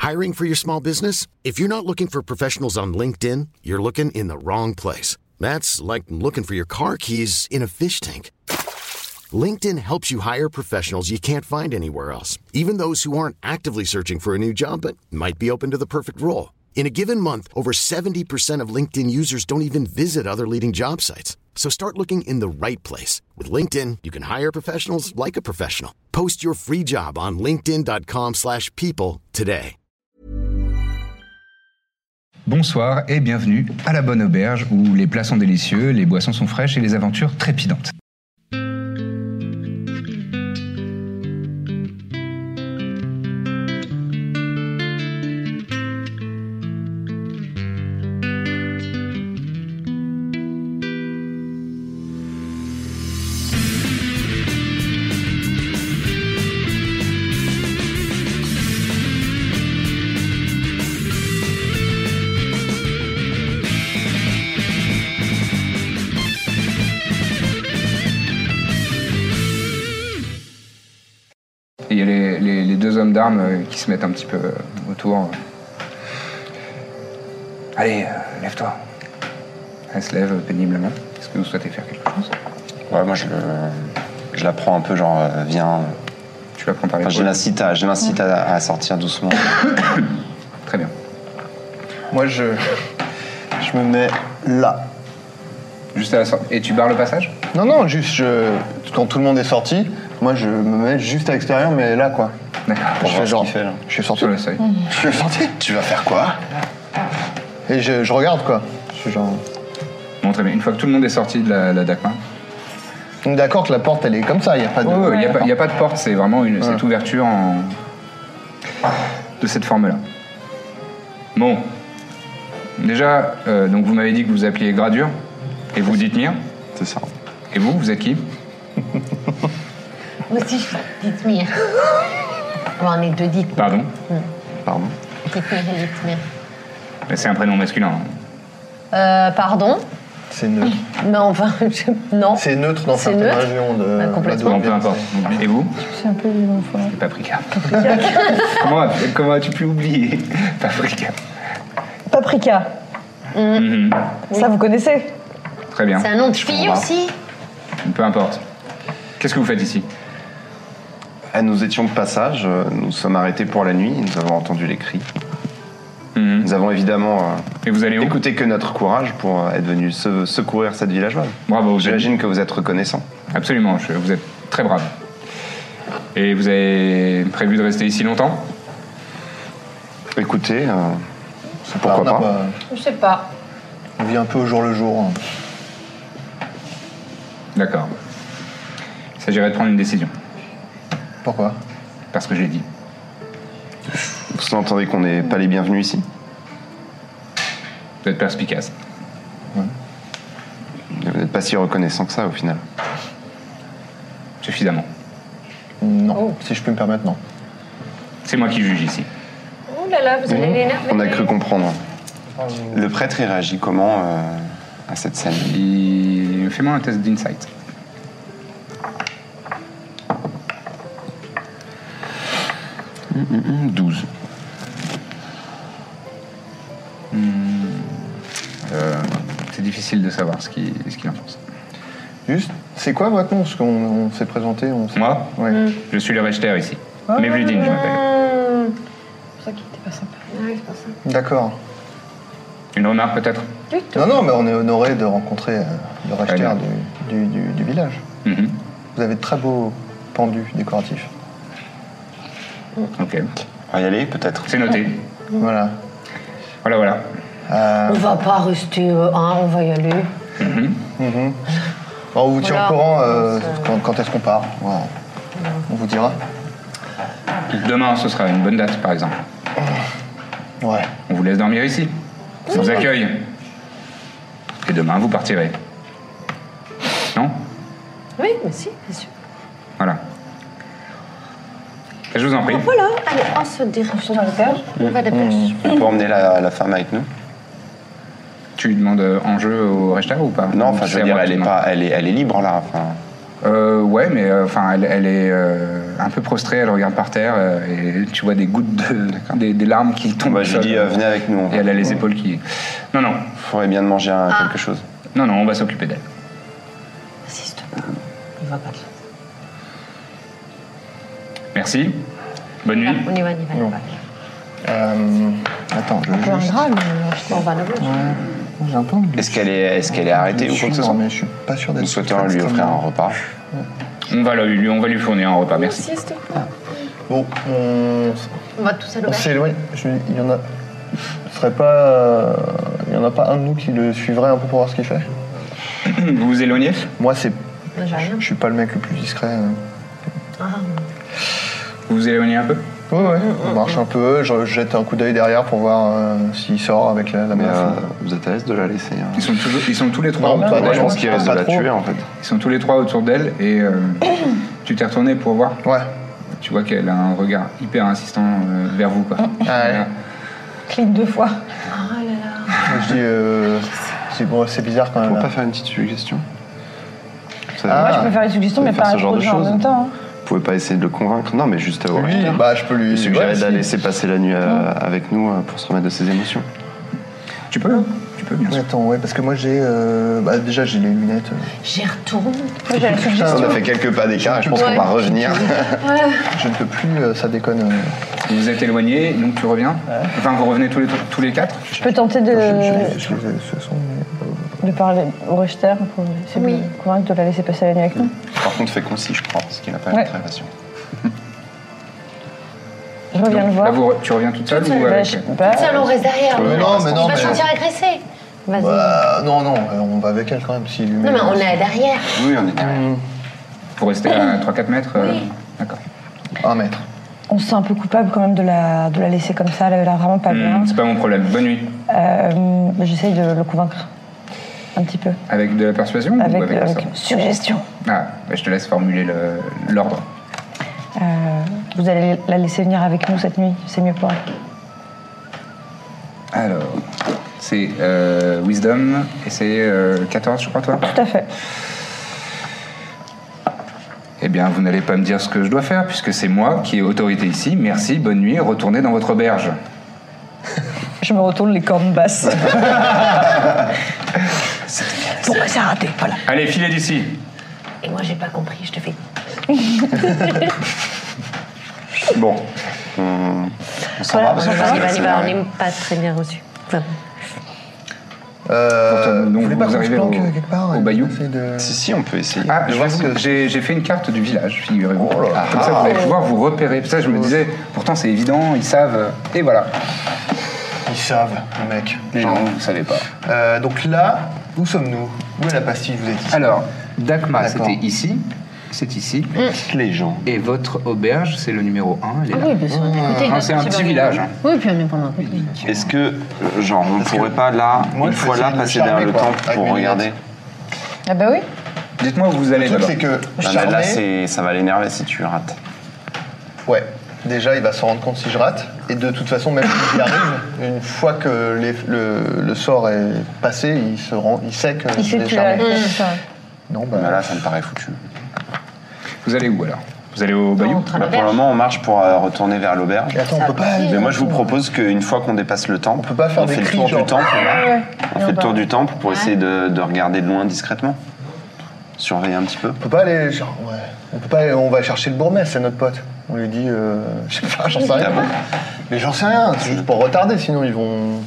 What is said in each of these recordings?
Hiring for your small business? If you're not looking for professionals on LinkedIn, you're looking in the wrong place. That's like looking for your car keys in a fish tank. LinkedIn helps you hire professionals you can't find anywhere else, even those who aren't actively searching for a new job but might be open to the perfect role. In a given month, over 70% of LinkedIn users don't even visit other leading job sites. So start looking in the right place. With LinkedIn, you can hire professionals like a professional. Post your free job on linkedin.com/people today. Bonsoir et bienvenue à la Bonne Auberge où les plats sont délicieux, les boissons sont fraîches et les aventures trépidantes. Il y a les deux hommes d'armes qui se mettent un petit peu autour. Allez, lève-toi. Elle se lève péniblement. Est-ce que vous souhaitez faire quelque chose? Ouais, moi je la prends un peu, genre, viens. Tu la prends par les Je l'incite à sortir doucement. Très bien. Moi je me mets là. Juste à la sortie. Et tu barres le passage? Non, juste quand tout le monde est sorti, moi je me mets juste à l'extérieur, mais là quoi. D'accord. Pour voir ce qu'il fait là. Je suis sorti. Sur le seuil. Je suis sorti. Tu vas faire quoi? Et je regarde quoi. Je suis genre. Bon, très bien. Une fois que tout le monde est sorti de la DACMA. Donc d'accord que la porte elle est comme ça, il n'y a pas de. Il n'y a pas de porte, c'est vraiment cette ouverture de cette forme-là. Bon. Déjà, donc vous m'avez dit que vous appeliez Gradure et vous dites Mir. C'est ça. Et vous êtes qui? Moi aussi, je dis Mir. On est deux dites. Pardon? Pardon. Dithmir et Dithmir. Mais c'est un prénom masculin. Pardon? C'est neutre. Non, enfin, non. C'est neutre dans C'est certaines neutre. régions de complètement. Bon, peu importe. Et vous? Je suis un peu vivant fois. C'est Paprika. Comment as-tu pu oublier Paprika? Paprika. Ça, vous connaissez? Très bien. C'est un nom de fille aussi? Peu importe. Qu'est-ce que vous faites ici? Nous étions de passage, nous sommes arrêtés pour la nuit, nous avons entendu les cris. Nous avons évidemment Et vous allez où? écouté que notre courage pour être venus secourir cette villageoise. Bravo. J'imagine que vous êtes reconnaissant. Absolument, vous êtes très brave. Et vous avez prévu de rester ici longtemps? Écoutez, pourquoi pas. Je sais pas. On vit un peu au jour le jour. D'accord. Il s'agirait de prendre une décision. Pourquoi? Parce que j'ai dit. Vous entendez qu'on n'est pas les bienvenus ici? Vous êtes perspicace. Vous n'êtes pas si reconnaissant que ça au final. Suffisamment. Non, si je peux me permettre, non. C'est moi qui juge ici. Oh là là, vous allez l'énerver. On a cru comprendre. Le prêtre, il réagit comment à cette scène? Fais-moi un test d'insight. Mmh, 12. C'est difficile de savoir ce qu'il en pense. Juste, c'est quoi votre nom? Parce qu'on s'est présenté. Moi? Ouais. Je suis le Rechter ici. Mevludin, je m'appelle. C'est pour ça qu'il était pas sympa. Ouais, c'est pour ça. D'accord. Une remarque peut-être? Non, mais on est honoré de rencontrer le Rechter du village. Vous avez de très beaux pendus décoratifs. Ok. On va y aller peut-être. C'est noté. Voilà. Voilà. On va pas rester, on va y aller. Bon, on vous tient Voilà. au courant quand est-ce qu'on part. Voilà. On vous dira. Demain, ce sera une bonne date, par exemple. Ouais. On vous laisse dormir ici. On vous accueille. Et demain, vous partirez. Non? Oui, mais si, bien sûr. Voilà. Je vous en prie. Voilà, allez, on se dirige dans le pêche. On va de pêche. On peut emmener la femme avec nous? Tu demandes en jeu au Rechter ou pas? Non, enfin, je veux C'est à dire, moi elle qui est demande. pas, elle est libre là. Enfin, Ouais, mais enfin, elle est. un peu prostrée, elle regarde par terre et tu vois des gouttes des larmes qui tombent. Bah, je lui dis venez avec nous. Et elle a les épaules qui. Non. Faudrait bien de manger quelque chose. Non, on va s'occuper d'elle. Assiste pas. Il va pas te Merci. Bonne nuit. On y va. Attends, je Un peu ingrat, mais On va le j'entends. Est-ce qu'elle est arrêtée ou quoi que ce soit? Mais je suis pas sûr d'être. Nous souhaiterions lui offrir un repas. On va lui fournir un repas, merci. Bon, On va tous à on l'auberge. s'éloigne. Il y en a. Ce serait pas. Il y en a pas un de nous qui le suivrait un peu pour voir ce qu'il fait. Vous vous éloignez? Moi, c'est. J'ai rien. Je suis pas le mec le plus discret. Vous vous éloignez un peu? Ouais. On marche un peu. Je jette un coup d'œil derrière pour voir s'il sort avec la Mais meuf. vous êtes à l'aise de la laisser Ils sont tous les trois. Non, pas Moi, je pense non, qu'il risque de pas la trop. tuer en fait. Ils sont tous les trois autour d'elle et tu t'es retourné pour voir. Ouais. Tu vois qu'elle a un regard hyper insistant vers vous, quoi. Ouais. Clique 2 fois. Je dis. C'est bizarre quand même. Pourquoi là. pas faire une petite suggestion? Moi, je peux faire une suggestion, mais faire pas ce un genre de projet en choses. même temps. hein. Vous pouvez pas essayer de le convaincre? Non, mais juste au Oui, Richter. bah je peux lui Lui suggérer ouais, de la si. laisser passer la nuit avec nous pour se remettre de ses émotions. Tu peux bien Oui, sûr. attends, ouais, parce que moi j'ai. Déjà j'ai les lunettes. J'y retourne. Moi, j'ai la suggestion. On a fait quelques pas d'écart et je pense qu'on va revenir. Je ne peux plus, ça déconne. Vous vous êtes éloignés, donc tu reviens. Enfin, vous revenez tous les quatre. Je peux tenter Je de les ce sont. parler au Richter pour essayer de le convaincre de la laisser passer la nuit avec nous. Par contre, fais concis, je crois, parce qu'il n'a pas Ouais. l'air très patient. Je reviens le voir. Là, tu reviens toute seule ou Bah, avec... Tiens, on reste derrière. Mais non, mais non, Il va mais- se sentir agressé. Vas-y. Bah, non, on va avec elle quand même. S'il lui met. Non, mais on est derrière. Oui, on est derrière. Pour rester à 3-4 mètres D'accord. 1 mètre. On se sent un peu coupable quand même de la laisser comme ça. Elle avait l'air vraiment pas bien. C'est pas mon problème. Bonne nuit. J'essaye de le convaincre un petit peu. Avec de la persuasion ou Avec avec la sorte suggestion. Ah, bah, je te laisse formuler l'ordre. Vous allez la laisser venir avec nous cette nuit. C'est mieux pour elle. Alors, c'est Wisdom et c'est 14, je crois, toi. Tout à fait. Eh bien, vous n'allez pas me dire ce que je dois faire, puisque c'est moi qui ai autorité ici. Merci, bonne nuit, retournez dans votre auberge. Je me retourne les cornes basses. Bon, bah, c'est raté, voilà. Allez, filez d'ici. Et moi, j'ai pas compris. Je te fais. Bon, on s'en Voilà, va parce que on je s'en pense va. que On c'est y va. On vrai. n'est pas très bien reçus. Enfin, Donc, Vous voulez pas qu'on se arrivez planque au quelque part au bayou. essayer de... Si, on peut essayer. Ah, Je vois ce que- j'ai fait une carte du village, figurez-vous. Oh là là. Comme ça, vous allez pouvoir vous repérer. Ça, je me disais, pourtant, c'est évident, ils savent. Et voilà. Ils savent, le mec. Mais non, vous savez pas. Donc là, où sommes-nous? Où est la pastille? Vous êtes ici. Alors, Dakma, D'accord. c'était ici. C'est ici. Les gens. Et votre auberge, c'est le numéro 1. Elle est là. oui, bien sûr. Écoutez, Ah, c'est un petit village. hein. Oui, puis on est pendant un côté. Est-ce que, genre, on pourrait pas là, moi, une je fois peux là, essayer de passer le derrière charmer, le quoi, temple avec pour mes regarder? lunettes. Ah bah oui. Dites-moi où vous allez Le truc, d'abord. c'est que Ah, mais là, charmer... ça va l'énerver si tu rates. Ouais. Déjà, il va s'en rendre compte si je rate. Et de toute façon, même si j'y arrive, une fois que le sort est passé, il sait que Il je sait l'ai que tu l'as. charmé. C'est ça. Non, bah... Mais là, ça me paraît foutu. Vous allez où alors? Vous allez au bayou? Bah, pour le moment, on marche pour retourner vers l'auberge. Et attends, on peut pas... Mais moi, je vous propose qu'une fois qu'on dépasse le temple, peut pas faire on des fait le cris, tour genre. du temple. Ouais. On fait le tour du temple pour essayer de regarder de loin discrètement. Surveiller un petit peu. On peut pas aller... Genre, ouais. On peut pas... On va chercher le bourgmestre, c'est notre pote. On lui dit... Je sais pas, j'en sais rien. Ah bon Mais j'en sais rien, c'est juste pour retarder, sinon ils vont...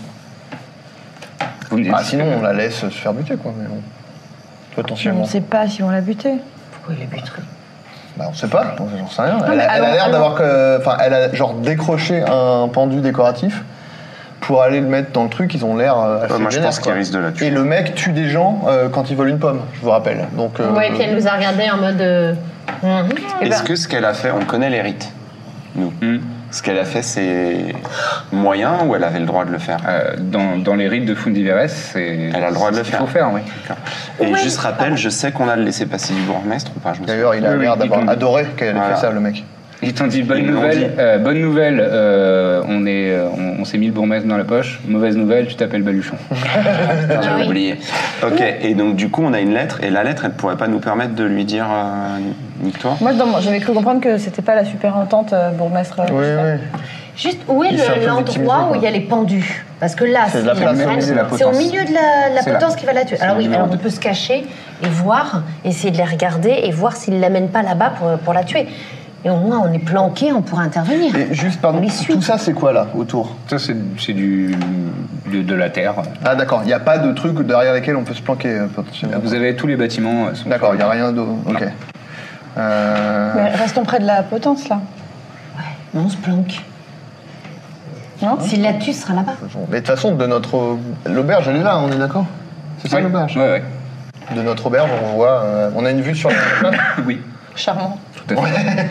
Vous me dites. Ah, sinon, on la laisse se faire buter, quoi. Mais bon. On Potentiellement. ne sait pas si on l'a buté. Pourquoi il est buterie? Bah, on sait pas, j'en sais rien. mais Elle a allons- l'air d'avoir que. Enfin, elle a genre décroché un pendu décoratif pour aller le mettre dans le truc. Ils ont l'air assez moi, je vénères, pense quoi. qu'il risque de la tuer. Et le mec tue des gens quand il vole une pomme, je vous rappelle. Donc, Ouais, et puis elle nous a regardé en mode. Est-ce que ce qu'elle a fait, on connaît les rites, nous Ce qu'elle a fait, c'est moyen ou elle avait le droit de le faire? Dans les rites de Fundiveres, c'est. Elle a le droit de le c'est ce faire. qu'il faut faire, oui. Et juste rappel, je sais qu'on a le laissé-passer du bourgmestre ou pas? Je me souviens. D'ailleurs, il a Oui, l'air oui, d'avoir ils t'ont- adoré qu'elle ait Voilà. fait ça, le mec. Ils t'ont dit bonne Ils l'ont nouvelle. dit. Bonne nouvelle, on s'est mis le bourgmestre dans la poche. Mauvaise nouvelle, tu t'appelles Baluchon. Putain, j'avais oublié. Ok, et donc du coup, on a une lettre, et la lettre, elle pourrait pas nous permettre de lui dire Nique-toi. Moi, j'avais cru comprendre que c'était pas la super entente bourgmestre. Oui, oui. Juste, où est Il s'est un peu l'endroit victimisé, où quoi. il y a les pendus? Parce que là, C'est de la s'il place la au prenne, milieu de la c'est au potence. milieu de la C'est potence là. qui va la tuer. Alors oui, milieu alors de- on peut se cacher et voir, essayer de les regarder et voir s'ils ne l'amènent pas là-bas pour la tuer. Et au moins, on est planqué, on pourra intervenir. Et juste, pardon, On les suit. tout ça, c'est quoi là, autour? Ça, c'est de la terre. Ah, d'accord, il n'y a pas de truc derrière lesquels on peut se planquer potentiellement. Vous avez tous les bâtiments. Sont D'accord, il n'y a rien d'autre. Ok. Mais restons près de la potence, là. Mais on se planque. Non S'il la tue, ce sera là-bas. Mais de toute façon, de notre. L'auberge, elle est là, on est d'accord? C'est ça Ouais. l'auberge? Ouais. De notre auberge, on voit. On a une vue sur la plage. Oui, Charmant. tout à fait.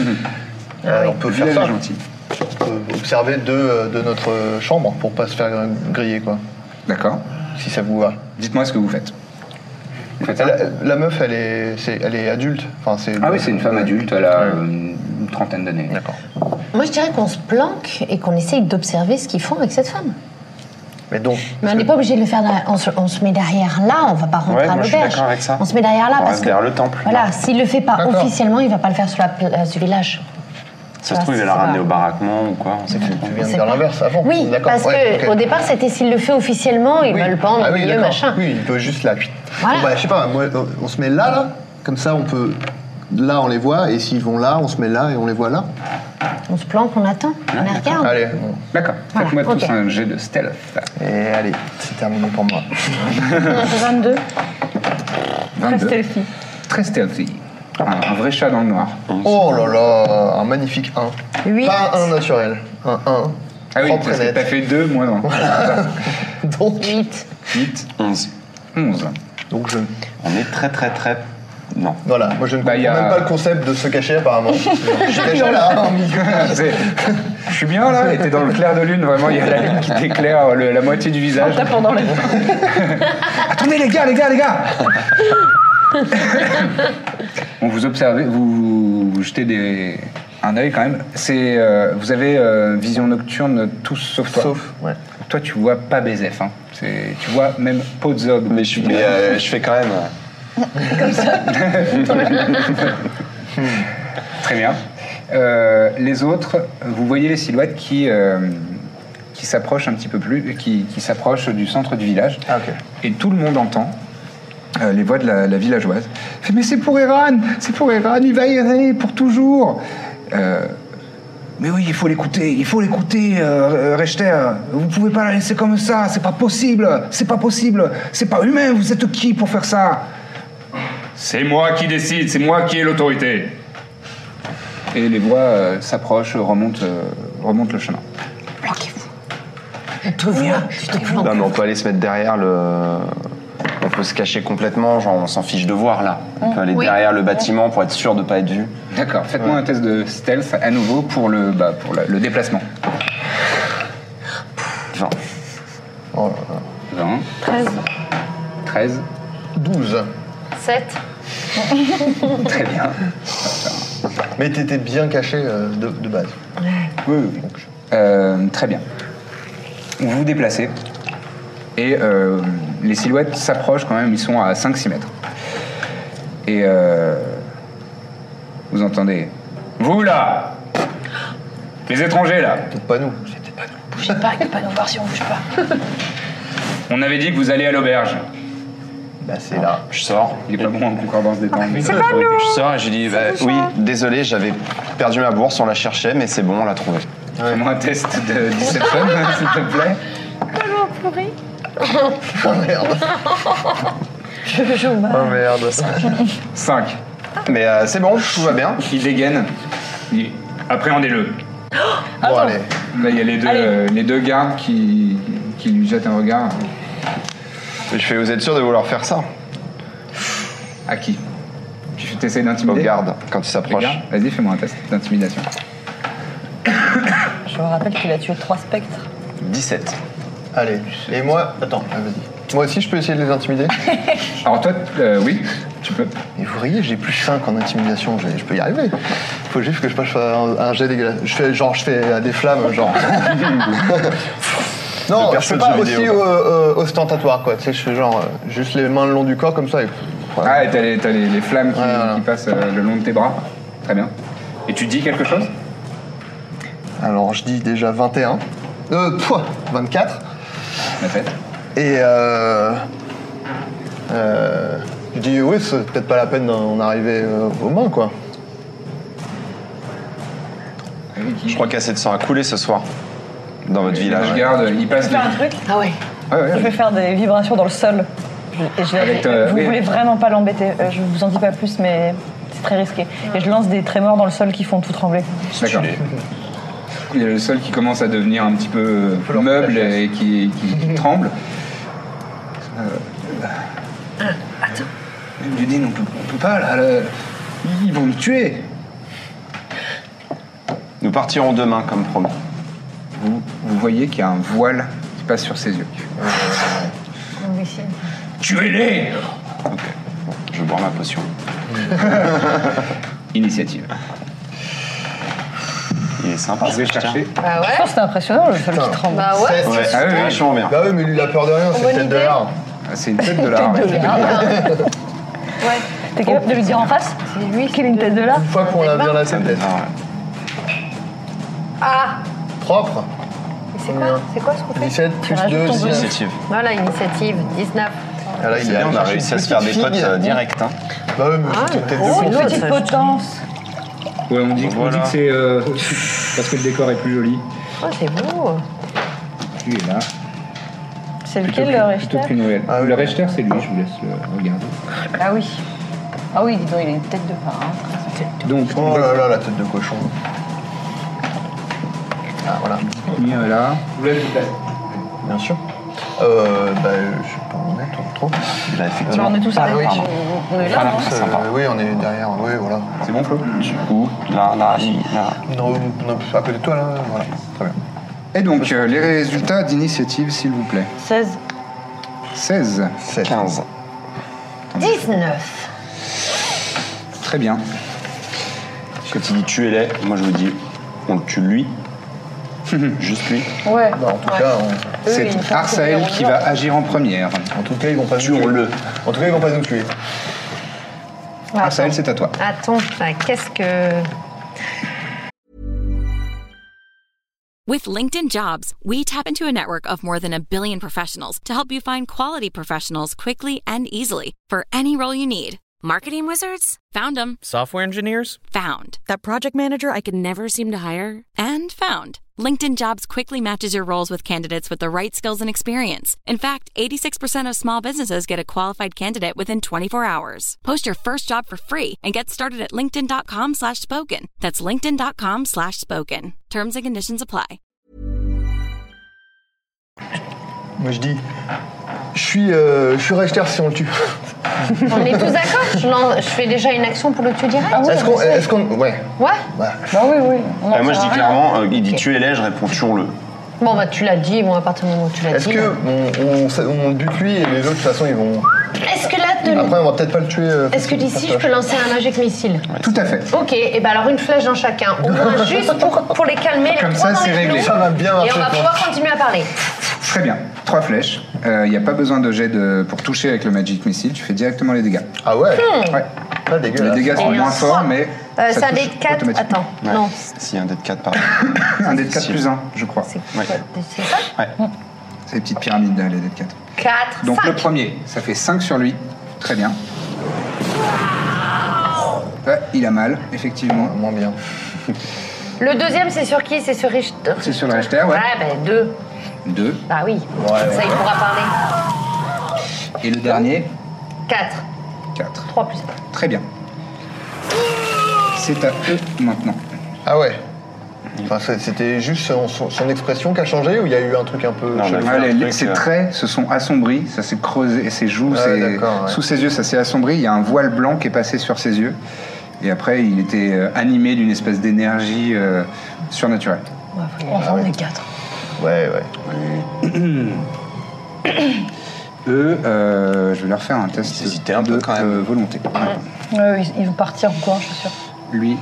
On peut Le faire village ça. est gentil. On peut observer de notre chambre pour pas se faire griller, quoi. D'accord. Si ça vous va. Dites-moi ce que vous faites. Vous faites ça La meuf, elle est adulte. Enfin, Ah oui, c'est une femme adulte, elle a une trentaine d'années. D'accord. Moi, je dirais qu'on se planque et qu'on essaye d'observer ce qu'ils font avec cette femme. Mais donc. Mais on n'est pas obligé de le faire. On se met derrière là, on va pas rentrer Ouais, à moi, je suis l'auberge. d'accord avec ça. On se met derrière là On parce reste que. derrière le temple. Voilà, s'il le fait pas D'accord. officiellement, il va pas le faire sur la place du village. Ça se trouve, il va la ramener au baraquement ou quoi, on sait plus. Tu viens de C'est dire pas- l'inverse avant. Oui, D'accord, parce ouais, que ok. au départ, c'était s'il le fait officiellement, il Oui. va le pendre Ah au oui, milieu, d'accord. machin. Oui, il peut juste là. Voilà. Bon, bah, je sais pas, moi, on se met là, comme ça on peut. Là, on les voit, et s'ils vont là, on se met là et on les voit là. On se planque, on attend, on les regarde. Allez, D'accord. Voilà, Faites-moi tous ok. un jet de stealth. et allez, c'est terminé pour moi. 22. Très 22. stealthy. Très stealthy. Un vrai chat dans le noir. Oh là là, un magnifique 1. 8. Pas un naturel, un 1. Ah oui, Propre parce et que t'as net. fait 2 moins 1. Donc, 8. 8, 11. 11. donc On est très très très... Non. voilà, moi je ne Bah, comprends y a- même pas le concept de se cacher apparemment. Je suis caché là, en milieu. Je suis bien là, et t'es dans le clair de lune, vraiment, il y a la lune qui t'éclaire la moitié du visage. Tapant dans les. Attendez les gars Bon, vous observez, vous jetez un œil quand même. Vous avez vision nocturne tous sauf toi. Sauf, ouais. Toi, tu vois pas Bézef. Hein. Tu vois même Podzog. Mais je fais quand même... Très bien. Les autres, vous voyez les silhouettes qui s'approchent un petit peu plus, qui s'approchent du centre du village. Ah, ok. Et tout le monde entend les voix de la villageoise. Elle fait, mais c'est pour Eran, il va errer pour toujours. Mais oui, il faut l'écouter, Rechter. Vous pouvez pas la laisser comme ça, c'est pas possible, c'est pas humain, vous êtes qui pour faire ça? C'est moi qui décide, c'est moi qui ai l'autorité. Et les voix s'approchent, remontent le chemin. Planquez-vous. On te voit, tu te planques. Non mais on peut aller se mettre derrière le... On peut se cacher complètement, genre on s'en fiche de voir là. On peut aller Oui. derrière le bâtiment pour être sûr de pas être vu. D'accord, faites-moi un test de stealth à nouveau pour le déplacement. 20. Oh là là. 20, 13. 13, 12. 7. très bien. Mais t'étais bien caché de base. Oui. Très bien. Vous vous déplacez et les silhouettes s'approchent quand même, ils sont à 5-6 mètres. Et vous entendez « Vous là, les étrangers là, Peut-être pas nous. Bougez pas, il peut pas nous voir si on bouge pas. on avait dit que vous alliez à l'auberge. Bah c'est là. Je sors. Il est pas bon en concordance des temps. Je sors et je dis oui, désolé, j'avais perdu ma bourse, on la cherchait, mais c'est bon, on l'a trouvée. Fais-moi un test de deception, s'il te plaît. Oh merde. Je joue mal. Oh merde. 5. Mais c'est bon, tout va bien. Il dégaine. Il dit, appréhendez-le. Bon allez. Là, il y a les deux gardes qui lui jettent un regard. Je fais, vous êtes sûr de vouloir faire ça? À qui? Tu t'essayes Aux d'intimider? gardes, quand ils Les s'approchent. gardes. Vas-y, fais-moi un test d'intimidation. Je vous rappelle qu'il a tué 3 spectres. 17. Allez. Et moi. Attends, vas-y. Moi aussi je peux essayer de les intimider? Alors toi, oui, tu peux. Et vous riez, j'ai plus 5 en intimidation, je peux y arriver. Faut juste que je fasse un jet dégueulasse. Je fais des flammes, genre. Non, Le je fais perso de pas jeu aussi vidéo, ostentatoire, quoi. Tu sais, je fais genre juste les mains le long du corps comme ça et Ah, et t'as les flammes qui, Ouais, voilà. qui passent le long de tes bras. Très bien. Et tu dis quelque chose? Alors je dis déjà 21. 24. La fête. Et je dis oui, c'est peut-être pas la peine d'en arriver aux mains, quoi. Je crois qu'assez de sang a coulé ce soir dans votre village. Je garde, il Je passe vais faire un truc. Ah ouais. Ouais. Je vais faire des vibrations dans le sol. Et je vais Avec, vous oui. voulez vraiment pas l'embêter. Je vous en dis pas plus, mais c'est très risqué. Et je lance des trémors dans le sol qui font tout trembler. D'accord. Il y a le sol qui commence à devenir un petit peu meuble et qui tremble. Attends. Ludine, on peut pas, là, ils vont nous tuer. Nous partirons demain, comme promis. Vous voyez qu'il y a un voile qui passe sur ses yeux. Tuez-les! Ok. Bon, je vais boire ma potion. Initiative. Il est sympa. Je vais ce chercher. Bah Je pense ouais. que c'était impressionnant le sol qui tremble. Bah ouais. Ouais, Ah oui, oui. vachement bien. Bah oui, mais lui il a peur de rien, c'est Bonne peut-être de idée. l'art. Ah, c'est une tête de l'art. Tête de ouais. l'art. Ouais. T'es capable de lui dire en face? C'est lui Qu'il a une tête de l'art? Une fois qu'on l'a bien la tête, peut-être. Ah. Propre. Mais c'est quoi? C'est quoi ce qu'on fait? 17 plus rajoutes 2, ton 6. bonus. Initiative. Voilà, initiative, 19. Ah, là, C'est il bien, allé on a chercher réussi une à se faire des petite potes figue. direct. Hein. Bah oui, mais Ah, c'est peut-être oh, de une bon. Petite potence. Ouais, on dit Voilà. que c'est parce que le décor est plus joli. Oh, c'est beau. Lui est là. C'est lequel le Richter? Plutôt que Noël. Ah oui. Le Richter, c'est lui, je vous laisse le regarder. Ah oui. Ah oui, dis donc, il a une tête de phare. Hein. Donc, Oh là là, la tête de cochon. Ah, voilà. on est là. Vous l'avez fait. Bien sûr. Bah, je sais pas où on est, trop. Là, Alors, effectivement. on est tous à oui. On est là, hein. Sympa. Oui, on est derrière, oui, voilà. C'est bon, Flo? Où là. Non, à côté de toi, là, voilà. Très bien. Et donc, les résultats d'initiative, s'il vous plaît. 16. 16. 15. 19. Très bien. Quand il dit tuez-les, moi je vous dis on le tue lui. Juste lui. Ouais. Bah, en tout cas, C'est Arsael qui va agir en première. en tout cas, ils vont pas nous tuer. Tuons-le. En tout cas, ils vont pas nous tuer. Arsael, c'est à toi. Attends, qu'est-ce que... With LinkedIn Jobs, we tap into a network of more than 1 billion professionals to help you find quality professionals quickly and easily for any role you need. Marketing wizards? Found them. Software engineers? Found. That project manager I could never seem to hire? And found. LinkedIn Jobs quickly matches your roles with candidates with the right skills and experience. In fact, 86% of small businesses get a qualified candidate within 24 hours. Post your first job for free and get started at linkedin.com/spoken. That's linkedin.com/spoken. Terms and conditions apply. Moi, je dis, je suis Richter si on le tue. On est tous d'accord? Je fais déjà une action pour le tuer direct? Ah oui, Est-ce qu'on, ouais. Ouais. Bah oui, oui. On en Moi je sert dis à rien. clairement, il dit tuez-les, je réponds tuons-le. Bon, bah tu l'as dit, bon, à partir du moment où tu l'as Est-ce dit... que on bute lui et les autres, de toute façon, ils vont. Est-ce que là, Après, on va peut-être pas le tuer. est-ce que d'ici, je peux lancer un magic missile? Tout à fait. Ok, et ben alors une flèche dans chacun, au moins juste pour les calmer. Comme les ça, trois dans c'est les réglé. genoux. Ça va bien Et marcher. on va pouvoir continuer à parler. Très bien. 3 flèches. Il n'y a pas besoin de jet pour toucher avec le Magic Missile. Tu fais directement les dégâts. Ah ouais. Ouais. Pas Les dégueulasse. dégâts sont Et moins un forts, soin. mais C'est ça un dé touche de 4. automatiquement. Attends, Ouais. non. Si un dé de 4 par Un dé de 4 plus 1, je crois. C'est Ouais. c'est ça? C'est les petites pyramides, là, les dés de 4. 4, Donc 5. le premier, ça fait 5 sur lui. Très bien. Ouais, il a mal, effectivement. Moins bien. Le deuxième, c'est sur qui? C'est sur Richter? C'est sur le Richter, ouais. Ouais, ben 2. 2. Bah oui. Ouais, Ça, il pourra parler. Et le dernier, 4. 4. 3 plus 1. Très bien. C'est à eux maintenant. Ah ouais. Enfin, c'était juste son expression qui a changé ou il y a eu un truc un peu Non, chelou? mais- Ouais, un truc, ses traits se sont assombris, ça s'est creusé, et ses joues, d'accord, ouais. sous ses yeux, ça s'est assombri. Il y a un voile blanc qui est passé sur ses yeux. Et après, il était animé d'une espèce d'énergie surnaturelle. Enfin, on est 4. Ouais. Eux, je vais leur faire un test Ils hésitaient un peu, de quand même. volonté. Ouais, ils vont partir ou quoi, je suis sûre. Lui,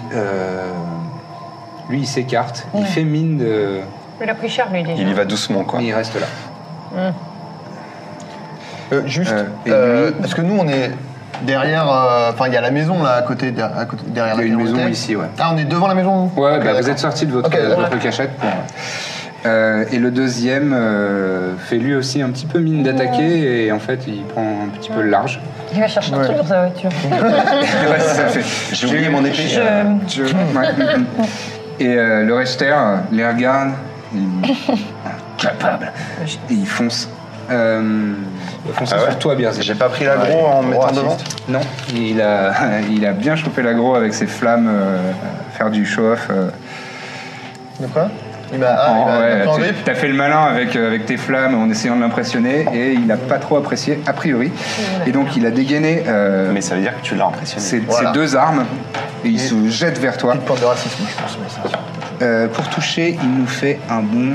il s'écarte, il fait mine de... Il a pris cher, lui, déjà. Il y va doucement quoi. Mais il reste là. Juste, et lui- est-ce que nous, on est Derrière, il y a la maison là à côté, derrière la Il y a une maison bibliothèque. ici, ouais. Ah, on est devant la maison. Ouais, Ok, vous d'accord. êtes sorti de votre, Ok, d'accord. votre cachette. Et le deuxième fait lui aussi un petit peu mine d'attaquer et en fait il prend un petit peu le large. Il va chercher un truc dans sa voiture. Ouais, ça fait. J'ai oublié mon épée. Ouais. Et le Rechter les regarde, capable, et il fonce. Il fonce sur toi, Birzim. J'ai pas pris l'aggro en me mettant devant. Non, il a bien chopé l'aggro avec ses flammes, faire du show-off. De quoi Il m'a pris en grippe. T'as fait le malin avec tes flammes en essayant de l'impressionner et il a pas trop apprécié, a priori. Et donc il a dégainé Mais ça veut dire que tu l'as impressionné. ses deux armes et il se jette vers toi. Petite pointe de racisme, je pense. Mais ça. Pour toucher, il nous fait un bon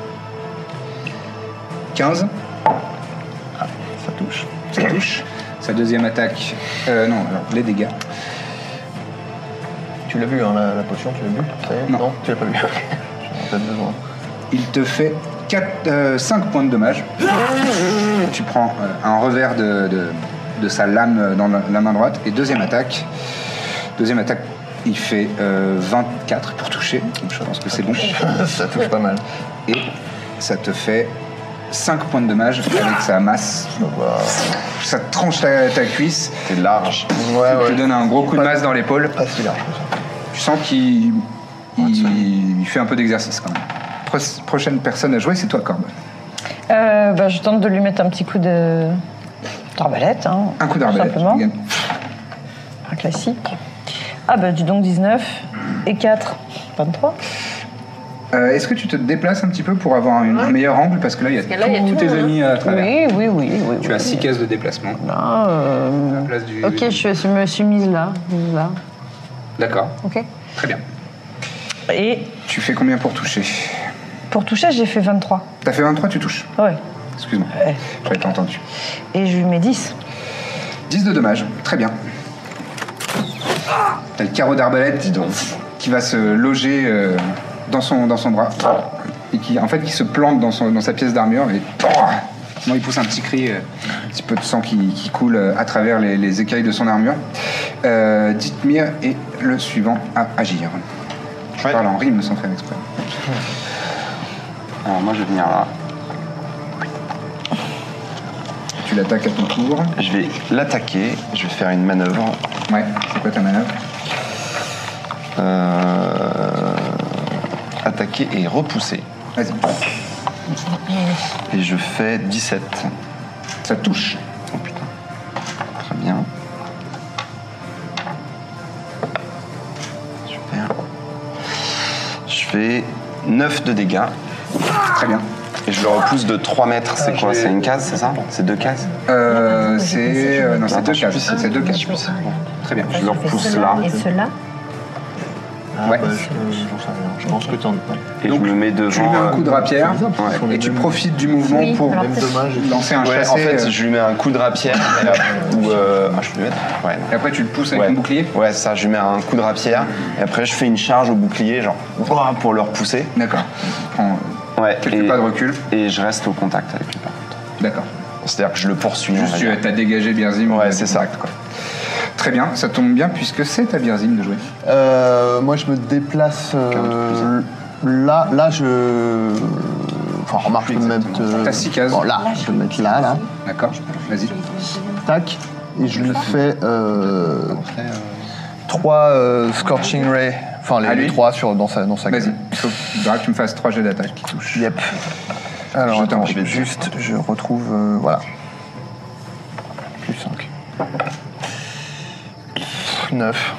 15. Ça touche. Ça touche. Sa deuxième attaque. Non, alors les dégâts. Tu l'as vu, hein, la potion, tu l'as vu ça y est Non. Tu l'as pas vu. J'en ai peut-être besoin. Il te fait 5 points de dommage. Tu prends un revers de sa lame dans la main droite. Et deuxième attaque, il fait 24 pour toucher. Donc je pense que c'est bon. Ça touche pas mal. Et ça te fait 5 points de dommage avec sa masse. Ça te tranche ta cuisse. T'es large. Ouais, Ça te donne un gros coup de masse dans l'épaule. Pas si large que ça. Tu sens qu'il fait un peu d'exercice quand même. Prochaine personne à jouer, c'est toi, Corbe. Je tente de lui mettre un petit coup d'arbalète. Hein, Un coup tout d'arbalète. simplement. tu gagnes. Un classique. Dis donc 19 et 4, 23. Est-ce que tu te déplaces un petit peu pour avoir un meilleur angle? Parce que là, il y a que là, il y a tous tout tes le monde, amis à travers. Oui. Tu as 6 cases de déplacement. Ah, À la place du... Ok, je me suis mise là. D'accord, Ok. très bien. Et Tu fais combien pour toucher? pour toucher, j'ai fait 23. T'as fait 23, tu touches. Ouais. Excuse-moi, j'avais pas entendu. Et je lui mets 10. 10 de dommages, très bien. T'as le carreau d'arbalète qui va se loger dans son bras et qui se plante dans sa pièce d'armure et il pousse un petit cri, un petit peu de sang qui coule à travers les écailles de son armure. Dithmir est le suivant à agir. Je parle en rime sans faire exprès. Alors moi je vais venir là. Tu l'attaques à ton tour. Je vais l'attaquer, je vais faire une manœuvre. Ouais, c'est quoi ta manœuvre? Attaquer et repousser. Vas-y. Et je fais 17. Ça touche. Oh putain. Très bien. Super. Je fais 9 de dégâts. Très bien. Et je le repousse de 3 mètres. C'est quoi? C'est une case, c'est ça? C'est 2 cases? Non, c'est Attends, 2 je sais cases. plus, C'est 2 cases. Très bien. Je le repousse là. Et ceux-là Ouais. J'en sais rien. Je pense que t'en Et Donc, je me mets devant. Tu lui mets un coup de rapière Ouais. et tu profites du mouvement Oui, pour alors même dommage. lancer un Ouais, chassé. en fait, je lui mets un coup de rapière. Et là, je peux le mettre? Ouais. Et après, tu le pousses avec Ouais. ton bouclier. Ouais, ça, je lui mets un coup de rapière. Et après, je fais une charge au bouclier, genre, pour le repousser. D'accord. Prends Ouais. quelques pas de recul. Et je reste au contact avec lui, par contre. D'accord. C'est-à-dire que je le poursuis. on Juste, va tu dire. as dégagé Birzim. Ouais, du c'est ça. contact, quoi. Très bien, ça tombe bien puisque c'est à Birzim de jouer. Moi, je me déplace là, je. Enfin, remarque, je peux me mettre. T'as 6 cases. Bon, là, je peux me mettre là. D'accord, vas-y. Tac. Et je lui fais 3 Scorching Ray. Enfin, À lui les 3 dans sa Vas-y, gueule. il faudra que tu me fasses 3 jets d'attaque qui touchent. Yep. Alors, Je attends, t'en prie. je retrouve. Voilà. Plus 5. 9.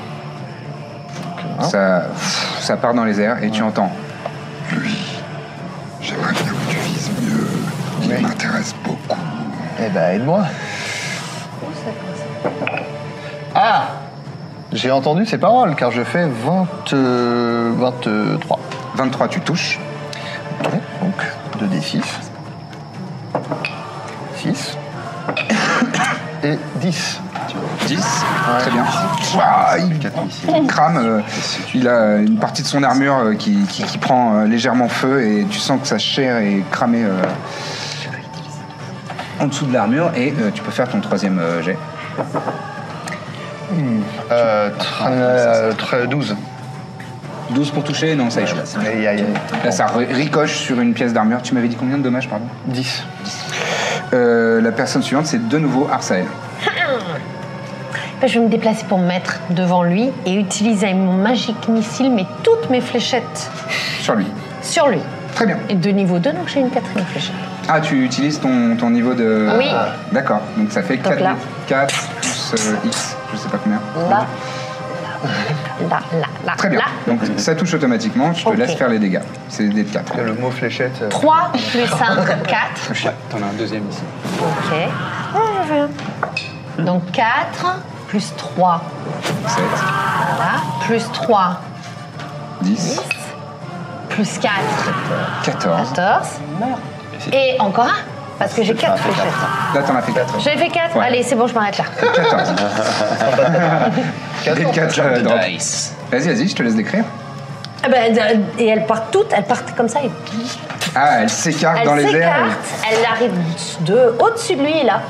Ça part dans les airs et tu entends. J'aimerais bien que tu vises mieux. Il m'intéresse beaucoup. Eh ben, aide-moi. Ah! J'ai entendu ses paroles, car je fais 23. 23, tu touches. Ok, donc 2d6. 6. Et 10. 10, très bien. Ouah, il crame, il a une partie de son armure qui prend légèrement feu et tu sens que sa chair est cramée en dessous de l'armure et tu peux faire ton troisième jet. 12. 12 pour toucher, non, ça échoue. Aïe, aïe, aïe. Là, ça ricoche sur une pièce d'armure. Tu m'avais dit combien de dommages, pardon? 10. La personne suivante, c'est de nouveau Arsael. Je vais me déplacer pour me mettre devant lui et utiliser mon magique missile, mais toutes mes fléchettes Sur lui. sur lui. Très bien. Et de niveau 2, donc j'ai une 4e fléchette. Ah, tu utilises ton niveau de... Oui. D'accord, donc ça fait Donc 4, là. 4 plus X, je sais pas combien. Là. Très bien, Là. donc ça touche automatiquement, je te Ok. laisse faire les dégâts. C'est des dés de 4. Le mot fléchette. 3 plus 1, 4. T'en as un deuxième ici. Ok. Oh, j'en veux un. Donc 4 plus 3. 7, Voilà. Plus 3. 10, Plus 4. 14. 14. Et encore un. Parce que j'ai 4 fléchettes. Là, t'en as fait 4. J'avais fait 4. Ouais. Allez, c'est bon, je m'arrête là. 14. Des 4 drop. Nice. Vas-y, je te laisse décrire. Eh ben, et elles partent toutes, elles partent comme ça. Et Ah, elle s'écarte elle dans les airs. s'écarte, elle arrive au-dessus de lui, là.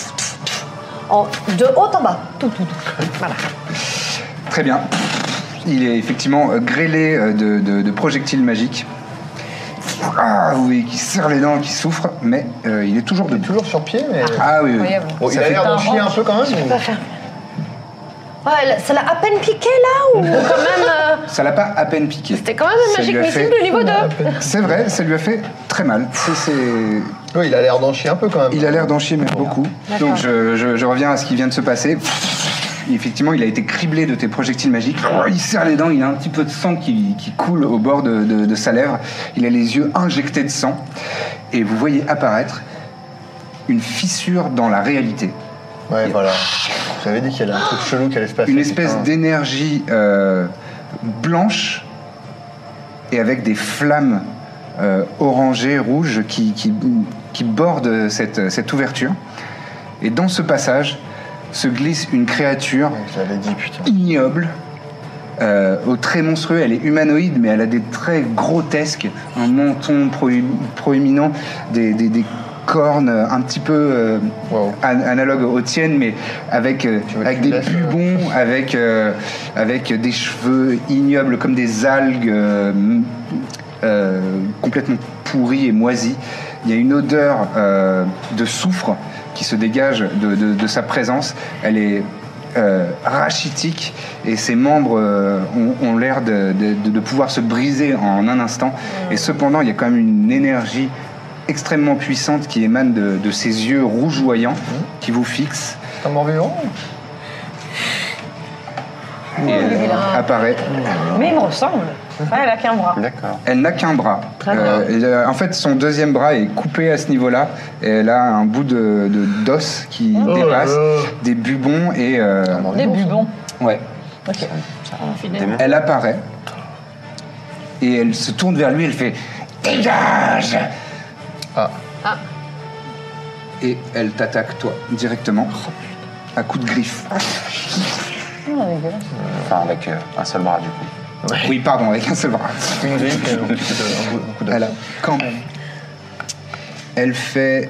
De haut en bas. Tout. Voilà. Très bien. Il est effectivement grêlé de projectiles magiques. Ah oui, qui serre les dents, qui souffre, mais il est toujours debout. Toujours sur pied, mais. Ah oui, oui. Incroyable. Bon, il Ça a fait l'air d'en chier un peu quand même. Je peux pas faire. Ouais, ça l'a à peine piqué là ou quand même. Ça l'a pas à peine piqué. C'était quand même un Ça magique lui a missile fait- de niveau 2. C'est vrai, ça lui a fait très mal. Oui, il a l'air d'en chier un peu quand même. Il a l'air d'en chier, mais beaucoup. D'accord. Donc je reviens à ce qui vient de se passer. Effectivement, il a été criblé de tes projectiles magiques. Il serre les dents, il a un petit peu de sang qui coule au bord de sa lèvre. Il a les yeux injectés de sang. Et vous voyez apparaître une fissure dans la réalité. Ouais, voilà. J'avais dit qu'il y avait un truc chelou qui allait se passer. Une espèce putain. d'énergie blanche et avec des flammes orangées, rouges qui bordent cette ouverture. Et dans ce passage se glisse une créature Ouais, je l'avais dit, putain. ignoble, aux traits monstrueux. Elle est humanoïde, mais elle a des traits grotesques, un menton proéminent, des cornes un petit peu Wow. analogues aux tiennes, mais avec veux avec que des tu laisses, bubons, avec des cheveux ignobles comme des algues complètement pourries et moisies. Il y a une odeur de soufre qui se dégage de sa présence. Elle est rachitique et ses membres ont l'air de pouvoir se briser en un instant. Et cependant, il y a quand même une énergie extrêmement puissante qui émane de ses yeux rougeoyants qui vous fixent. C'est un mort-vivant. Et elle apparaît. Mais il me ressemble. Ouais, elle a qu'un bras. D'accord. Elle n'a qu'un bras. En fait, son deuxième bras est coupé à ce niveau-là. Et elle a un bout d'os qui dépasse, des bubons et... Des bubons. ouais. Ok. Elle apparaît et elle se tourne vers lui. Elle fait « Dégage !» Et elle t'attaque, toi, directement, à coups de griffe. Enfin, avec un seul bras, du coup. Oui, pardon, avec un seul bras. Une griffe et un coup de. Elle a quand même. Elle fait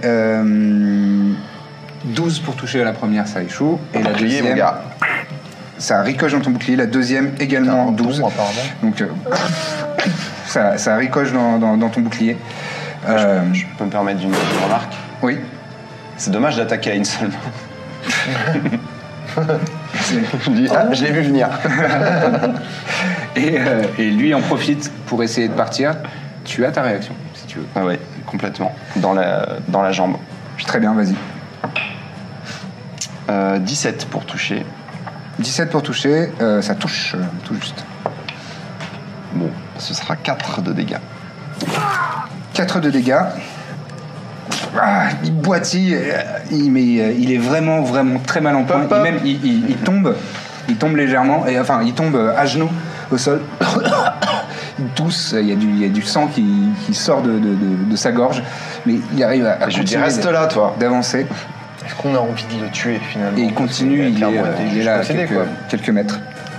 12 pour toucher à la première, ça échoue. Et la Bouclier, mon deuxième, gars. ça ricoche dans ton bouclier. La deuxième, également Un 12. don, apparemment. Donc, ça ricoche dans ton bouclier. Je peux me permettre d'une remarque. Oui. C'est dommage d'attaquer à une seule main. C'est- Je me dis, ah, je l'ai vu venir. Et lui en profite pour essayer de partir. Tu as ta réaction, si tu veux. Ah ouais, complètement. Dans la jambe. Très bien, vas-y. 17 pour toucher. 17 pour toucher, ça touche tout juste. Bon, ce sera 4 de dégâts. 4 de dégâts. Ah, il boitille, mais il est vraiment très mal en point. Il tombe légèrement, et enfin il tombe à genoux au sol. Il tousse, il y a du sang qui sort de sa gorge, mais il arrive à Je dis continuer reste là, toi. d'avancer. Est-ce qu'on a envie de le tuer finalement? Et il continue, il est là à possédé, quoi. quelques mètres.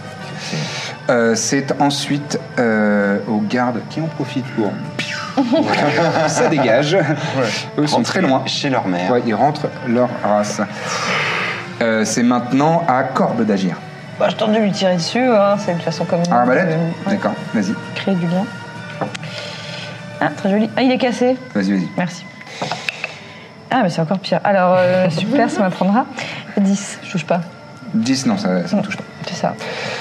C'est ensuite aux gardes qui en profitent pour... Ça dégage. Eux sont très loin. Chez leur mère. Ouais, ils rentrent leur race. C'est maintenant à Corbe d'agir. Bah, je tente de lui tirer dessus, hein, c'est de toute façon comme... Arbalète Ouais. D'accord, vas-y. Créer du lien. Ah, très joli. Ah, il est cassé. Vas-y. Merci. Ah, mais c'est encore pire. Alors, super, ça m'apprendra. 10, je touche pas. 10, non, ça ne touche pas. C'est ça.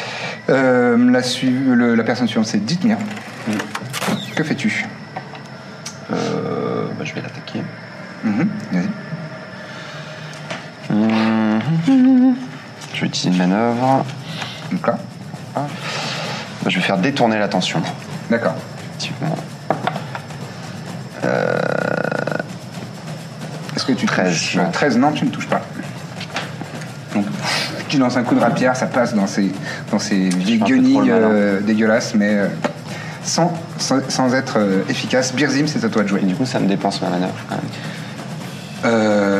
La personne suivante, c'est Dithmir. Que fais-tu? Je vais l'attaquer. Vas-y. Je vais utiliser une manœuvre. Donc là. Je vais faire détourner l'attention. D'accord. Effectivement. Est-ce que tu 13, touches non. 13, non, tu ne touches pas. Donc, tu lances un coup de rapière, ça passe dans ces vieilles un peu trop guenilles le malin. dégueulasses, mais sans être efficace. Birzim, c'est à toi de jouer. Et du coup, ça me dépense ma manœuvre quand même.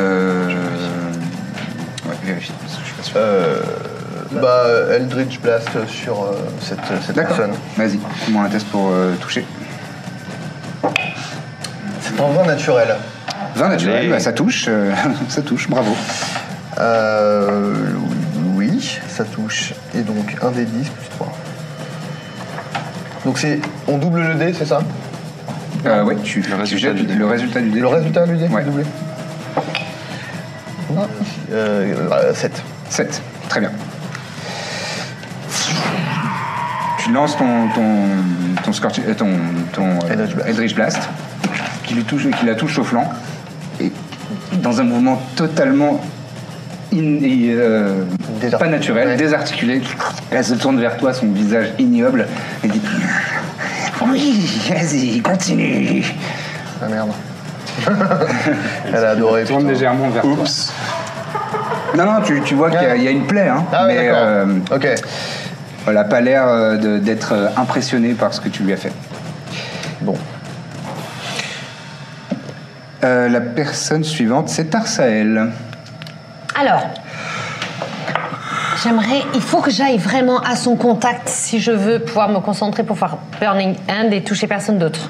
Ouais, vérifie, parce que je suis pas sûr. Eldritch Blast sur cette D'accord. personne. Vas-y, fais-moi un test pour toucher. C'est un 20 naturel. 20 naturel, Allez. bah, ça touche, bravo. Oui, ça touche. Et donc 1 des 10 plus 3. Donc on double le dé, c'est ça? Oui, tu résultat jettes du dé. le résultat du dé. Le résultat du dé Ouais. doublé. 7. 7, très bien. Tu lances ton Eldritch Blast, qui la touche au flanc, et dans un mouvement totalement pas naturel, Ouais. désarticulé, elle se tourne vers toi, son visage ignoble, et dit oui, vas-y, continue. Ah merde. Elle a adoré. Tourne putain. légèrement vers toi. Non, tu vois qu'il y a une plaie, hein, Ah ouais, mais d'accord. Ok. elle n'a pas l'air d'être impressionnée par ce que tu lui as fait. Bon. La personne suivante, c'est Tarsael. Alors, il faut que j'aille vraiment à son contact si je veux pouvoir me concentrer pour faire Burning Hand et toucher personne d'autre.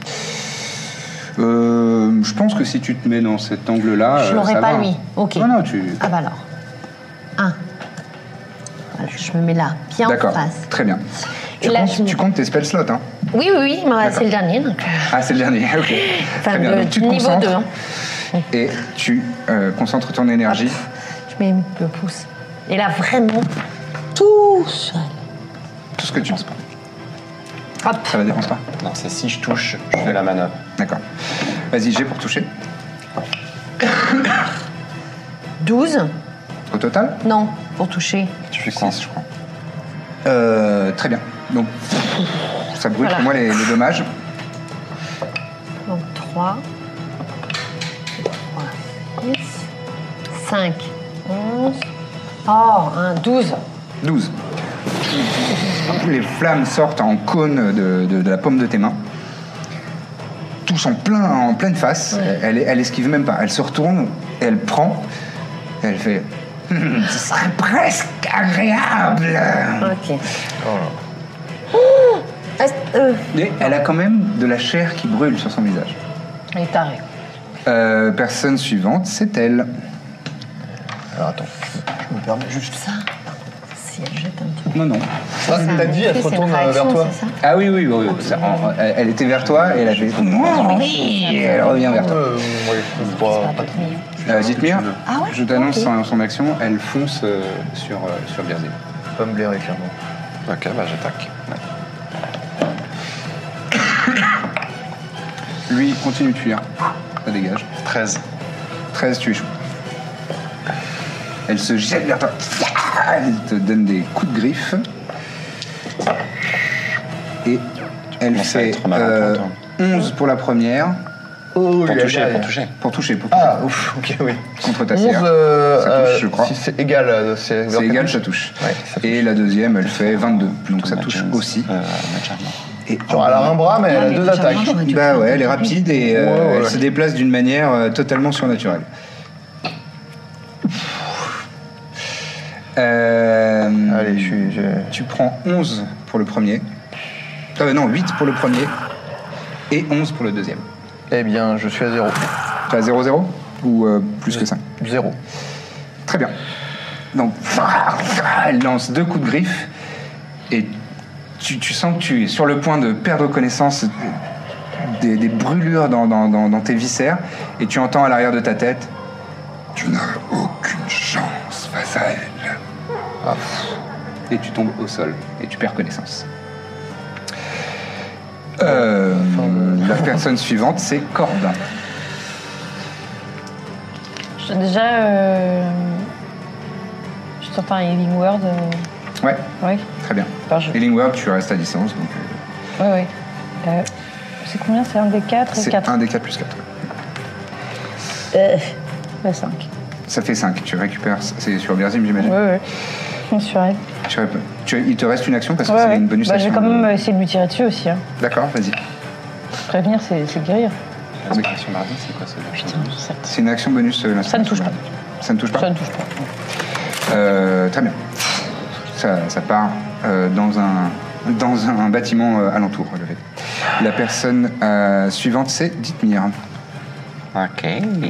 Je pense que si tu te mets dans cet angle-là, Je l'aurai ça pas va. lui. Ok. Non, tu... Ah bah alors. 1. Voilà, je me mets là, bien en D'accord, face. très bien. Et là, je me- Tu comptes tes spell slots, hein? Oui, il me reste, c'est le dernier. Donc, Ah, c'est le dernier, ok. enfin, Très bien, donc tu te niveau concentres 2. Hein. et tu concentres ton énergie. Je mets le pouce. Et là, vraiment, tout seul. Tout ce que tu penses pas. Hop. Ça ne dépense pas? Non, c'est si je touche, je fais la manœuvre. D'accord. Vas-y, j'ai pour toucher. 12. Au total? Non, pour toucher. Tu fais 6, je crois. Très bien. Donc, ça brûle Voilà. pour moi les dommages. Donc 3. 6. 5. 11. Oh, 12. 12. Les flammes sortent en cône de la paume de tes mains. Touche en pleine face. Ouais. Elle esquive même pas. Elle se retourne, et elle prend. Et elle fait ce serait presque agréable. Ok. Et elle a quand même de la chair qui brûle sur son visage. Elle est tarée. Personne suivante, c'est elle. Alors attends, je me permets juste. Ça, si elle jette un truc. Non. Ah, t'as dit, elle se C'est une retourne réaction, vers toi. c'est ça? Ah oui. Elle était vers toi et elle a fait oui, et elle revient vers toi. Oui, je crois pas. Dithmir, Ah ouais, je t'annonce ok. son action, elle fonce sur Birzim. Pas me blairer, clairement. Ok, j'attaque. Lui, il continue de fuir. Ça dégage. 13. 13, tu échoues. Elle se jette vers toi. Elle te donne des coups de griffe. Et elle commences à fait être malin, toi. 11 pour la première. Oh, Pour toucher. Pour toucher. Ah, ouf, ok, oui. Contre ta 11, CA. Ça touche, je crois. si c'est égal, c'est C'est égal, ça touche. Ouais, ça touche. Et la deuxième, elle fait 22. Donc ça Match touche James. aussi. Match James. Et Genre, elle a un bras, mais elle a mais deux déjà, attaques. j'aurais dû bah faire ouais, un elle est peu rapide et Ouais, ouais. elle se déplace d'une manière totalement surnaturelle. Allez, Tu prends 11 pour le premier. Non, 8 pour le premier. Et 11 pour le deuxième. Eh bien, je suis à 0. Tu as 0-0 ou plus que 5? 0. Très bien. Donc, elle lance 2 coups de griffe et tu sens que tu es sur le point de perdre connaissance, des brûlures dans tes viscères, et tu entends à l'arrière de ta tête: Tu n'as aucune chance face à elle. et tu tombes au sol et tu perds connaissance. La personne suivante, c'est Corbin. Déjà, je t'entends un healing word. Ouais, Oui. très bien. Enfin, Healing Word, tu restes à distance, donc Oui. C'est combien? C'est un des 4 et c'est 4 1 des 4 plus 4. 5. Ça fait 5, tu récupères, c'est sur Birzim, j'imagine. Oui. Sur elle. Il te reste une action parce que c'est une bonus Je action. vais quand même essayer de lui tirer dessus aussi. Hein. D'accord, vas-y. Prévenir, c'est guérir. Inspiration mardi, c'est quoi ça? C'est une action bonus. Ça ne touche pas. Ça ne touche pas? Ça ne touche pas. Très bien. Ça part dans un bâtiment alentour. La personne suivante, c'est Dithmir. Ok.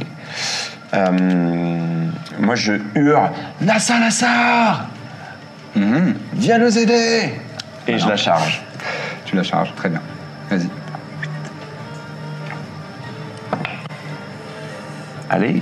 Moi, je hurle Nassar, Nassar, viens nous aider. Et je la charge. Tu la charges, très bien. Vas-y. Allez,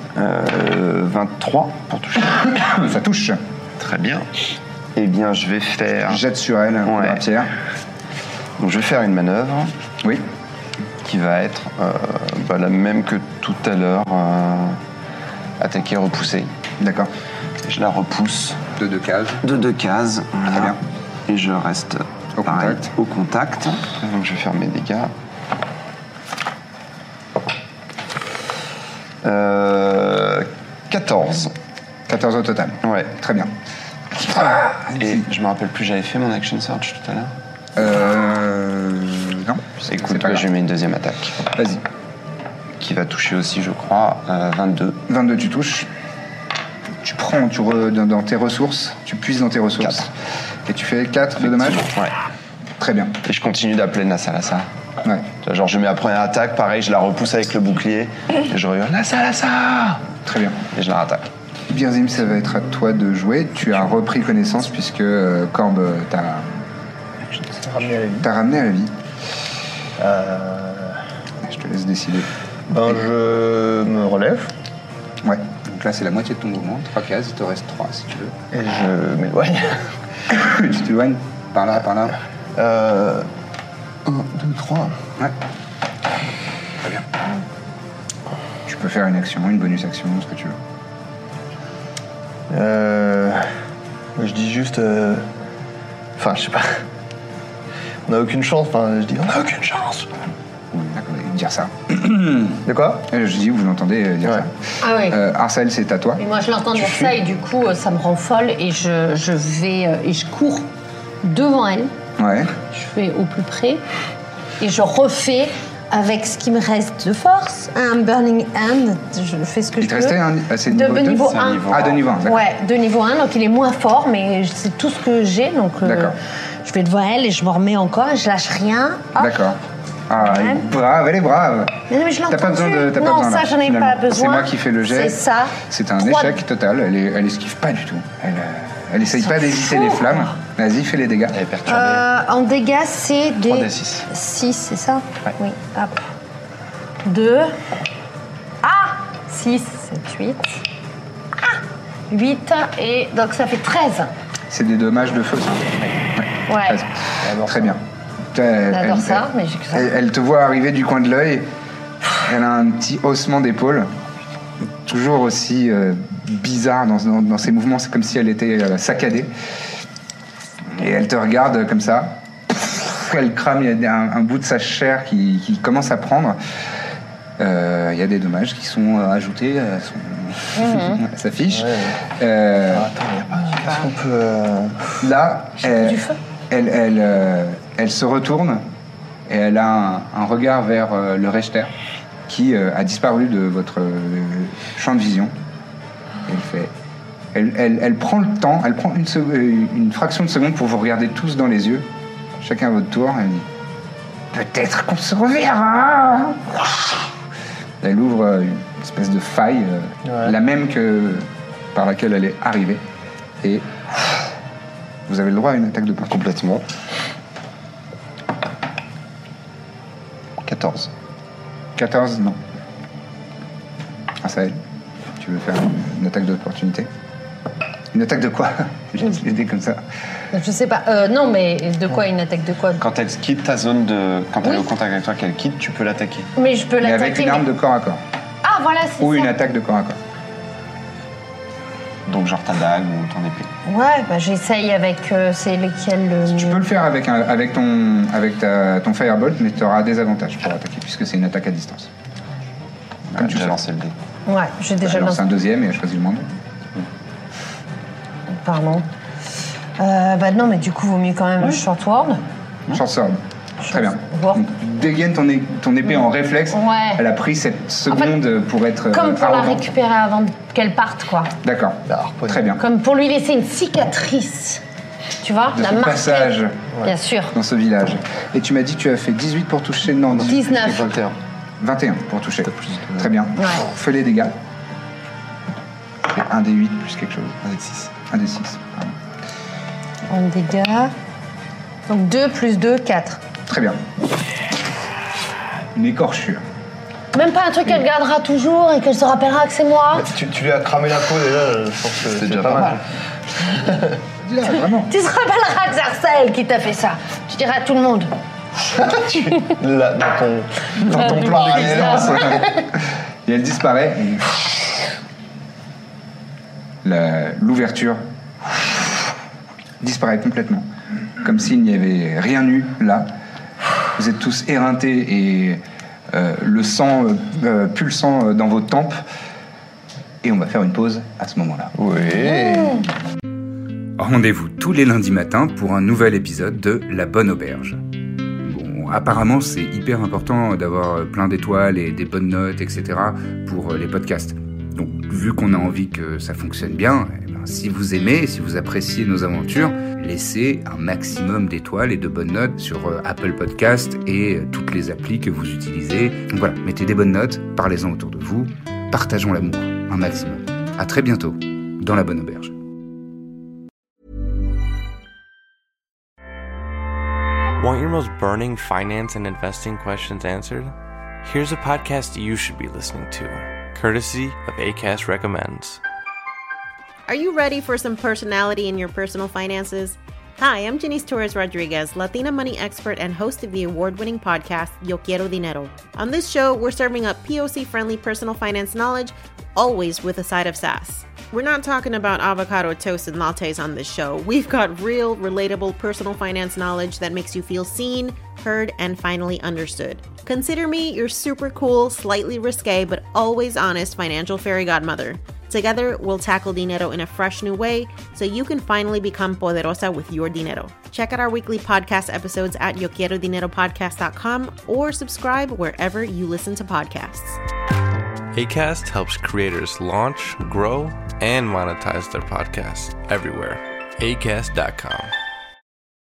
23 pour toucher. Ça touche. Très bien. Eh bien, je vais faire... Jette sur elle, Ouais. la pierre. Donc, je vais faire une manœuvre Oui. qui va être la même que tout à l'heure. Attaquer, repousser. D'accord. Je la repousse. De 2 cases. De 2 cases. Très bien. Et je reste Au pareil, contact. au contact. Donc, je vais faire mes dégâts. 14. 14 au total. Ouais. Très bien. Et je me rappelle plus, j'avais fait mon action search tout à l'heure. Non. Écoute, pas grave. je mets une deuxième attaque. Vas-y. Qui va toucher aussi, je crois, 22. 22, tu touches. Tu prends dans tes ressources, tu puises dans tes ressources. 4. Et tu fais 4 de dommages. Ouais. Très bien. Et je continue d'appeler Nassar, Nassar. Ouais. Genre, je mets la première attaque, pareil, je la repousse avec le bouclier. Et je hurle Nassar, Nassar. Très bien. Et je la rattaque. Birzim, ça va être à toi de jouer. Tu as repris connaissance puisque Corbe t'a ramené à la vie. Je te laisse décider. Je me relève Ouais. Donc là, c'est la moitié de ton mouvement. 3 cases, il te reste 3 si tu veux. et je m'éloigne. Tu t'éloignes par là, par là. 1, 2, 3. Ouais. Très bien. Tu peux faire une action, une bonus action, ce que tu veux. Je dis juste. Enfin, je sais pas. On n'a aucune chance. Enfin, je dis on n'a aucune chance. D'accord, dire ça. De quoi? Je dis, vous l'entendez dire Ouais. ça. Ah oui. Arcel, c'est à toi. Et moi, je l'entends dire ça et du coup, ça me rend folle et je cours devant elle. Ouais. Je vais au plus près et je refais avec ce qui me reste de force un Burning Hand. Je fais ce que Il je te peux. restait c'est De deux niveau c'est un 1. niveau Ah, de niveau 1, d'accord. Ouais, de niveau 1, donc il est moins fort, mais c'est tout ce que j'ai. Donc D'accord. je vais devant elle et je me remets encore et je lâche rien. Hop. D'accord. Ah, Ouais. brave, elle est brave. Mais non, mais je l'ai T'as pas besoin entendu. de. T'as Non, pas besoin, ça, là, j'en ai finalement. pas besoin. C'est moi qui fais le jet. C'est ça. C'est un 3. échec total. Elle esquive pas du tout. Elle essaye pas d'éviter les flammes. Vas-y, fais les dégâts. Elle est perturbée. En dégâts, c'est des 3d6. 6, c'est ça? Ouais. Oui, hop. 2. Ah 6, 7, 8. Ah 8, et donc ça fait 13. C'est des dommages de feu, ça. Ouais. 13. Très bien. J'adore ça, mais j'ai que ça. Elle te voit arriver du coin de l'œil. Elle a un petit haussement d'épaule. Toujours aussi bizarre dans ses mouvements. C'est comme si elle était saccadée. Et elle te regarde comme ça. Elle crame, il y a un bout de sa chair qui commence à prendre. Il y a des dommages qui sont ajoutés à sa fiche. Attends, il y a pas. Est-ce qu'on peut. Là, du feu. elle se retourne et elle a un regard vers le Rechter qui a disparu de votre champ de vision. Elle prend le temps, elle prend une fraction de seconde pour vous regarder tous dans les yeux, chacun à votre tour. Elle dit peut-être qu'on se reverra. Elle ouvre une espèce de faille, la même que par laquelle elle est arrivée. Et vous avez le droit à une attaque de poing. Complètement. 14. 14, non. Raphaël, tu veux faire une attaque d'opportunité? Une attaque de quoi? Je laisse les dés comme ça. Je sais pas. Non, mais de quoi une attaque de quoi? Quand elle quitte ta zone de... Quand elle est au contact avec toi, qu'elle quitte, tu peux l'attaquer. Mais je peux Mais l'attaquer. avec une arme de corps à corps. Ah, voilà, c'est Ou ça. une attaque de corps à corps. Donc genre ta dague ou ton épée. Ouais, bah j'essaye avec... c'est lesquels Tu peux le faire avec ton Firebolt, mais tu auras des avantages pour attaquer, puisque c'est une attaque à distance. Comme tu as sais. lancé le dé. Ouais, j'ai déjà lancé lancé. un deuxième et je choisis le moins bon. Pardon. Bah non, mais du coup, vaut mieux quand même Short Sword. Short Sword. Très bien. Sword. Donc, tu dégaines ton épée en réflexe. Ouais. Elle a pris cette seconde pour être Comme pour la arrogante. récupérer avant qu'elle parte, quoi. D'accord. Très bien. Comme pour lui laisser une cicatrice. Tu vois, De la son marque. passage Bien sûr. dans ce village. Et tu m'as dit que tu as fait 18 pour toucher. Non, 19. 21. 21 pour toucher. Très bien. Fais les dégâts. Fais un des 8 plus quelque chose. Un des 6. Un des 6. En dégâts. Donc 2 plus 2, 4. Très bien. Une écorchure. Même pas un truc qu'elle gardera toujours et qu'elle se rappellera que c'est moi. Tu lui as cramé la peau déjà, je pense que c'est déjà pas pas mal. Là, vraiment. Tu te rappelleras que c'est Arcel qui t'a fait ça. Tu diras à tout le monde. Là, dans ton plan réel. Et elle disparaît. L'ouverture disparaît complètement. Comme s'il n'y avait rien eu là. Vous êtes tous éreintés et le sang pulsant dans vos tempes. Et on va faire une pause à ce moment-là. Oui. Rendez-vous tous les lundis matins pour un nouvel épisode de La Bonne Auberge. Bon, apparemment, c'est hyper important d'avoir plein d'étoiles et des bonnes notes, etc. pour les podcasts. Donc, vu qu'on a envie que ça fonctionne bien, eh ben, si vous aimez, si vous appréciez nos aventures, laissez un maximum d'étoiles et de bonnes notes sur Apple Podcast et toutes les applis que vous utilisez. Donc voilà, mettez des bonnes notes, parlez-en autour de vous, partageons l'amour un maximum. À très bientôt dans La Bonne Auberge. Want your most burning finance and investing questions answered? Here's a podcast you should be listening to, courtesy of Acast Recommends. Are you ready for some personality in your personal finances? Hi, I'm Janice Torres Rodriguez, Latina money expert and host of the award-winning podcast, Yo Quiero Dinero. On this show, we're serving up POC-friendly personal finance knowledge, always with a side of sass. We're not talking about avocado toast and lattes on this show. We've got real, relatable personal finance knowledge that makes you feel seen, heard, and finally understood. Consider me your super cool, slightly risque, but always honest financial fairy godmother. Together, we'll tackle dinero in a fresh new way so you can finally become poderosa with your dinero. Check out our weekly podcast episodes at yoquierodineropodcast.com or subscribe wherever you listen to podcasts. Acast helps creators launch, grow, and monetize their podcasts everywhere. Acast.com.